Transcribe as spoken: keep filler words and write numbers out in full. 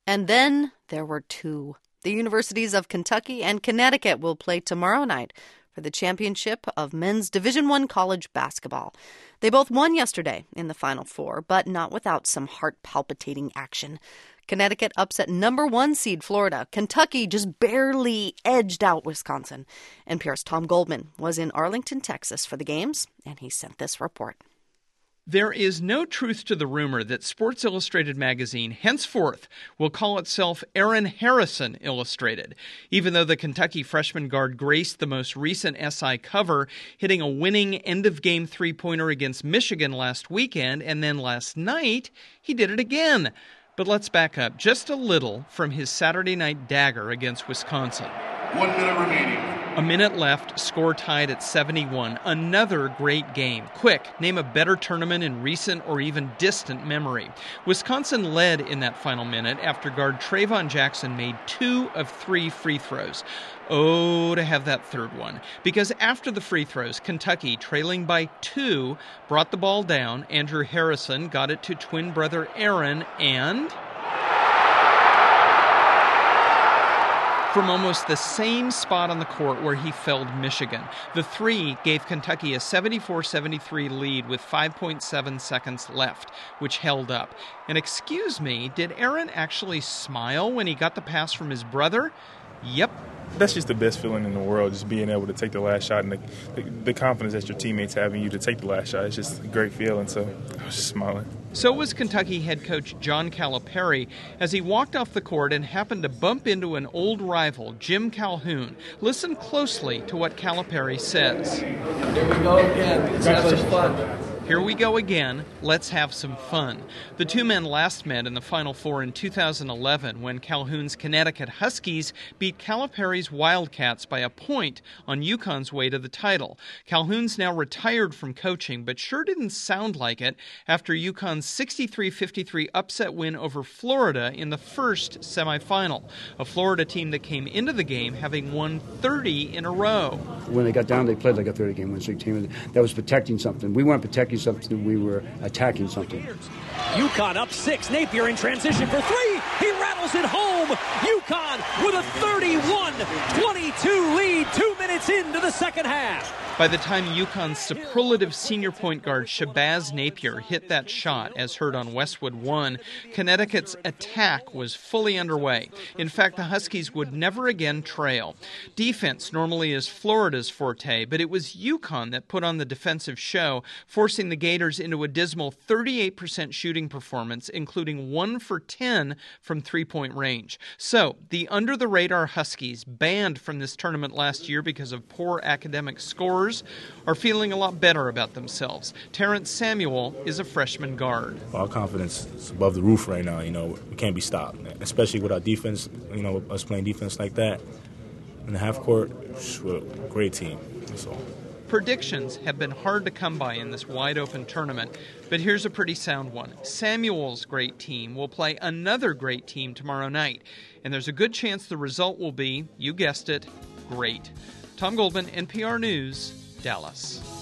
And then there were two. The universities of Kentucky and Connecticut will play tomorrow night for the championship of men's Division I college basketball. They both won yesterday in the Final Four, but not without some heart-palpitating action. Connecticut upset number one seed Florida. Kentucky just barely edged out Wisconsin. N P R's Tom Goldman was in Arlington, Texas for the games, and he sent this report. There is no truth to the rumor that Sports Illustrated magazine henceforth will call itself Aaron Harrison Illustrated, even though the Kentucky freshman guard graced the most recent S I cover, hitting a winning end-of-game three-pointer against Michigan last weekend, and then last night he did it again. But let's back up just a little from his Saturday night dagger against Wisconsin. One minute remaining. A minute left, score tied at seventy-one. Another great game. Quick, name a better tournament in recent or even distant memory. Wisconsin led in that final minute after guard Trayvon Jackson made two of three free throws. Oh, to have that third one. Because after the free throws, Kentucky, trailing by two, brought the ball down. Andrew Harrison got it to twin brother Aaron, and from almost the same spot on the court where he felled Michigan. The three gave Kentucky a seventy-four seventy-three lead with five point seven seconds left, which held up. And excuse me, did Aaron actually smile when he got the pass from his brother? Yep. That's just the best feeling in the world, just being able to take the last shot and the, the, the confidence that your teammates have in you to take the last shot. It's just a great feeling, so I was just smiling. So was Kentucky head coach John Calipari as he walked off the court and happened to bump into an old rival, Jim Calhoun. Listen closely to what Calipari says. Here we go again. Let's have some fun. Here we go again. Let's have some fun. The two men last met in the Final Four in two thousand eleven when Calhoun's Connecticut Huskies beat Calipari's Wildcats by a point on UConn's way to the title. Calhoun's now retired from coaching, but sure didn't sound like it after UConn's sixty-three fifty-three upset win over Florida in the first semifinal, a Florida team that came into the game having won thirty in a row. When they got down, they played like a thirty-game win streak team that was protecting something. We weren't protecting something, we were attacking something. UConn up six. Napier in transition for three. He rattles it home. UConn with a thirty-one twenty-two lead two minutes into the second half. By the time UConn's superlative senior point guard Shabazz Napier hit that shot, as heard on Westwood one, Connecticut's attack was fully underway. In fact, the Huskies would never again trail. Defense normally is Florida's forte, but it was UConn that put on the defensive show, forcing the Gators into a dismal thirty-eight percent shooting performance, including one for ten from three-point range. So, the under-the-radar Huskies, banned from this tournament last year because of poor academic scores, are feeling a lot better about themselves. Terrence Samuel is a freshman guard. Our confidence is above the roof right now. You know, we can't be stopped, especially with our defense, you know, us playing defense like that. In the half court, we're a great team. That's all. Predictions have been hard to come by in this wide-open tournament, but here's a pretty sound one. Samuel's great team will play another great team tomorrow night, and there's a good chance the result will be, you guessed it, great. Tom Goldman, N P R News, Dallas.